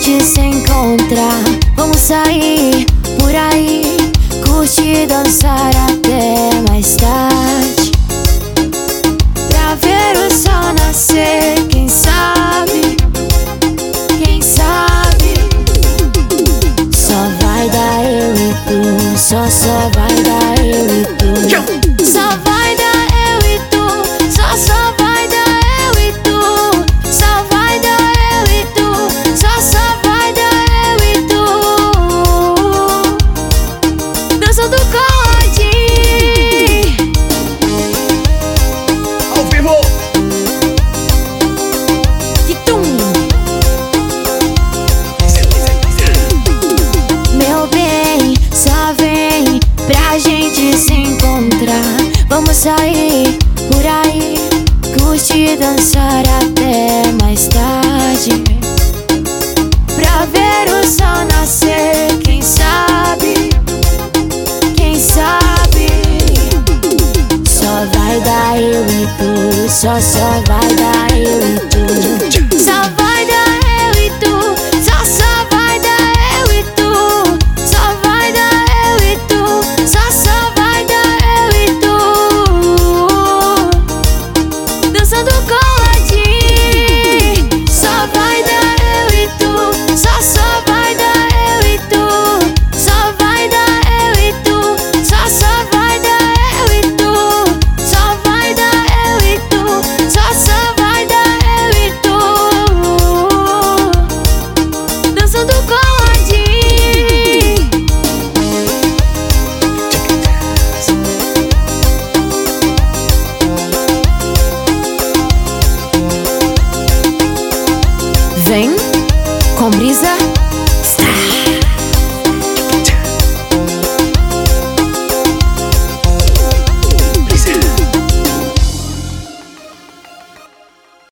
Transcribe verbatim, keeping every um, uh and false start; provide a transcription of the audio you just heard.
gente se encontrar. Vamos sair por aí, curtir, dançar até mais tarde, pra ver o sol nascer. Quem sabe, quem sabe, só vai dar eu e tu. Só, só vai dar eu e tu. Só vai dar eu e tu. Só, só vai dar eu e tu. Só vai dar eu e tu. Só, só vai dar eu e tu. Dança do Code ao vivo. Meu bem, só vem pra gente se encontrar. Vamos sair por aí, curtir, dançar até mais tarde, pra ver o sol nascer. Quem sabe, quem sabe, só vai dar eu e tu. Só, só vai dar eu e tu.